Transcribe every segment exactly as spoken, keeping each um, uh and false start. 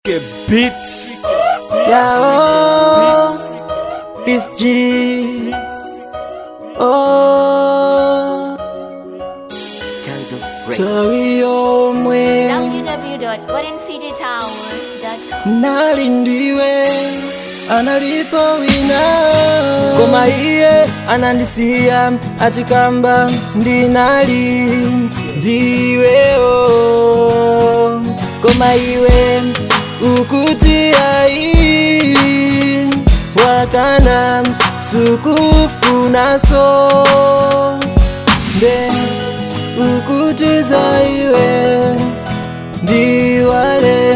Get beats. Yeah, oh, Peace G. Oh, sorry, oh, mwe. w w w dot golden city tower dot com. Nalindiwe, analipo wina. Koma iye, anandisia, achikamba, ndinali, ndiwe, oh. Koma iwe, ukuti ai wakana sukufu naso nde ukuti zaiwe ndiwale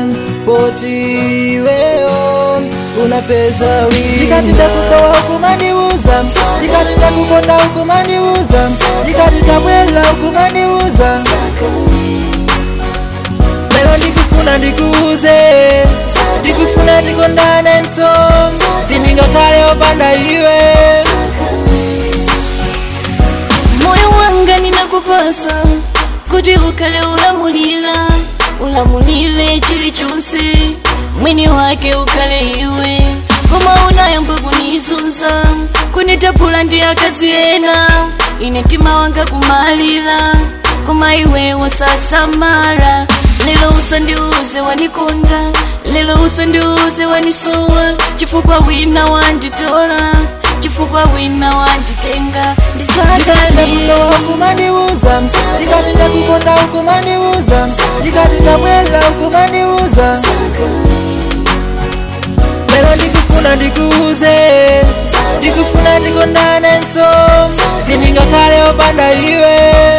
potiweo unapeza wi ndikatita kusowa hukumandiuza ndikatita kukonda hukumandiuza ndikatita bwela hukumandiuza lelo ndikufuna ndikuuze ndikufuna ndikondane nso siningakale opanda iwe moyo wanga ninakupasa kuti ukale ulamulila ulamulile chilichonse mwini wake ukale iwe koma unayamba kunizunza kunitapula ndi akazi ena ine mtima wanga kumalila koma iwe wasasamara lelo usandiuze wanikonda lelo usandiuze wanisowa chifukwa wina wanditola chifukwa wina wanditenga ndikatita kusowa hukumandiuza ndikatita kukonda hukumandiuza ndikatita bwela hukumandiuza lelo ndikufuna ndikuuze ndikufuna ndikondane nso siningakale opanda iwe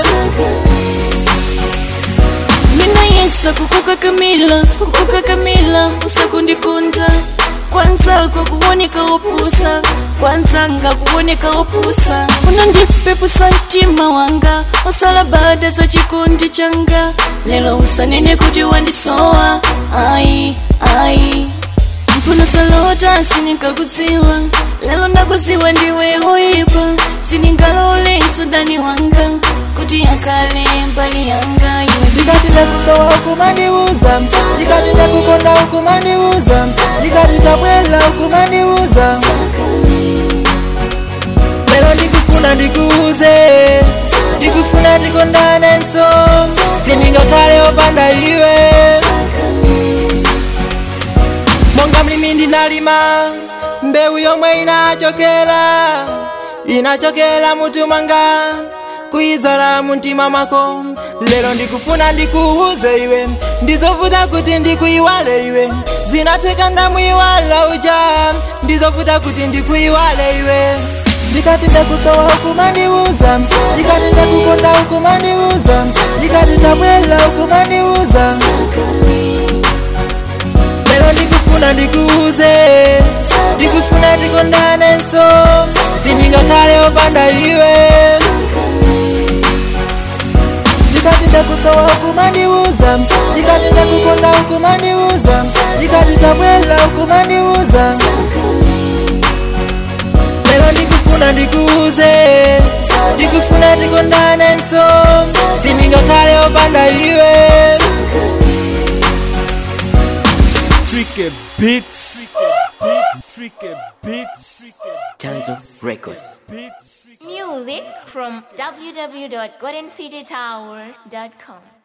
Yesu kukukakamila, kukukakamila, usakundikunda kwanza kwa kuoneka opusa kwanza nga kuoneka opusa unandipepusa mtima wanga osala baada za chikundi changa lelo usanene kuti wandisowa ai ai mpuna salota sinikakudziwa lelo ndakudziwa ndiwe hoipa siningalole sudani wanga kuti yakale mbali yanga ndikatita kusowa hukumandiuza ndikatita kukonda hukumandiuza ndikatita bwela hukumandiuza lelo ndikufuna ndikuuze ndikufuna ndikondane nso siningakale opanda iwe monga mlimi ndinalima mbewu yomwe inachokela inachokela mutu mwanga kuizala muntima mako lelo ndikufuna ndikuuze iwe ndizovuta kuti ndikuiwale iwe zinateka ndamuiwala uja ndizovuta kuti ndikuiwale iwe ndikatita kusowa hukumandiuza ndikatita kukonda hukumandiuza ndikatita bwela hukumandiuza lelo ndikufuna ndikuuze ndikufuna ndikondane nso siningakale opanda iwe ndikatita kusowa hukumandiuza ndikatita kukonda hukumandiuza ndikatita bwela hukumandiuza lelo ndikufuna ndikuuze ndikufuna ndikondane nso siningakale opanda iwe Tricky beats. Tricky beats. Tons of records. Music from w w w dot golden city tower dot com.